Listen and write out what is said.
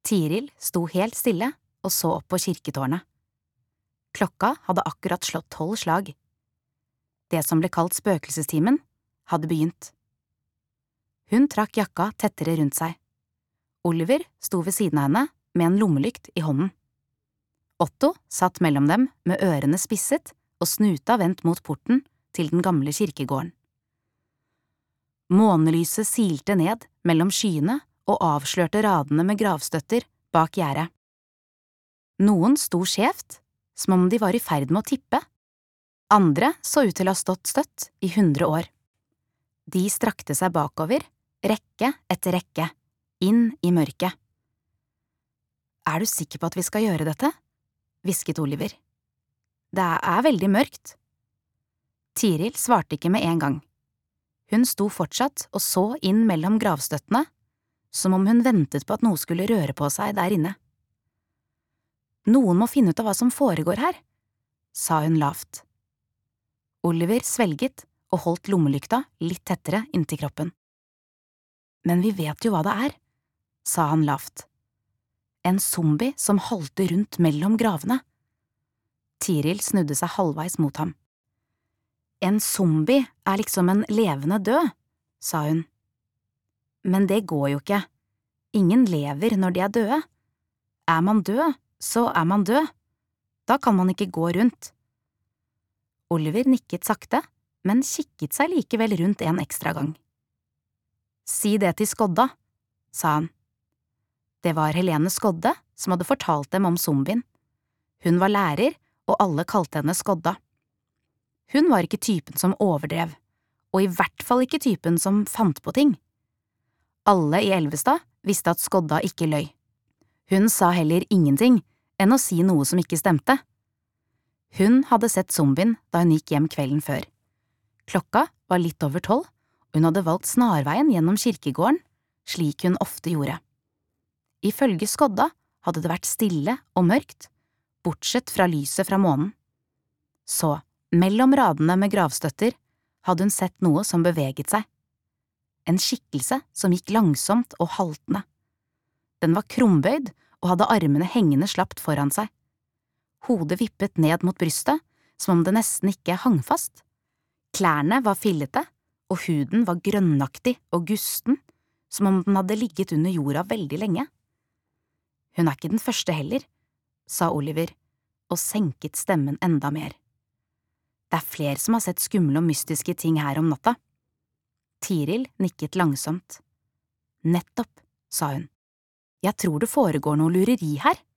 Tiril sto helt stille og så opp på kirketårnet. Klokka hadde akkurat slått 12 slag. Det som ble kalt spøkelsestimen, hadde begynt. Hun trakk jakka tettere rundt seg. Oliver sto ved siden av henne med en lommelykt i hånden. Otto satt mellom dem med ørene spisset og snuta vendt mot porten til den gamle kirkegården. Månelyset silte ned mellom skyene og avslørte radene med gravstøtter bak gjerdet. Noen sto skjevt, som om de var i ferd med å tippe. Andre så ut til å ha stått støtt i 100 år. De strakte seg bakover, rekke etter rekke, inn i mørket. Er du sikker på at vi skal gjøre dette? Hvisket Oliver. Det er veldig mørkt. Tiril svarte ikke med en gang. Hun sto fortsatt og så inn mellom gravstøttene, som om hun ventet på at noe skulle røre på seg der inne. Noen må finne ut av hva som foregår her, sa hun lavt. Oliver svelget og holdt lommelykta litt tettere inntil kroppen. Men vi vet jo hva det er, sa han lavt. En zombie som halter rundt mellom gravene. Tiril snudde seg halvveis mot ham. En zombie er liksom en levende død, sa hun. Men det går jo ikke. Ingen lever når de er døde. Er man død, så er man død. Da kan man ikke gå rundt. Oliver nikket sakte, men kikket seg likevel rundt en ekstra gang. Si det til Skodda, sa han. Det var Helene Skodde som hadde fortalt dem om zombien. Hun var lærer, og alle kalte henne Skodda. Hun var ikke typen som overdrev, og i hvert fall ikke typen som fant på ting. Alle i Elvestad visste at Skodda ikke løy. Hun sa heller ingenting enn å si noe som ikke stemte. Hun hadde sett zombien da hun gikk hjem kvelden før. Klokka var litt over 12, og hun hadde valgt snarveien gjennom kirkegården, slik hun ofte gjorde. Ifølge Skodda hadde det vært stille og mørkt, bortsett fra lyset fra månen. Så, mellom radene med gravstøtter, hadde hun sett noe som beveget seg. En skikkelse som gikk langsomt og haltende. Den var krumbøyd og hadde armene hengende slapt foran seg. Hodet vippet ned mot brystet, som om det nesten ikke hang fast. Klærne var fillete, og huden var grønnaktig og gusten, som om den hadde ligget under jorda veldig lenge. Hun er ikke den første heller, sa Oliver, og senket stemmen enda mer. Det er flere som har sett skumle og mystiske ting her om natta. Tiril nikket langsomt. Nettopp, sa hun. Jeg tror det foregår noe lureri her.